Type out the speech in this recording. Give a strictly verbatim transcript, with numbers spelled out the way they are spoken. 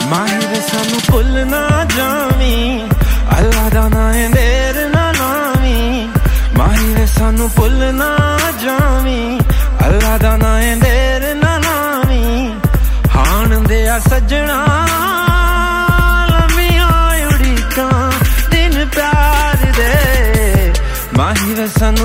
माही वे सानू भुल ना जावी अल्लाह दा नाम है देर ना लावी माही वे सानू भुल ना जावी अल्लाह दा नाम है देर ना लावी हान दे आ सजना लम्बियां उड़ीकां दिन प्यार दे माही वे सानू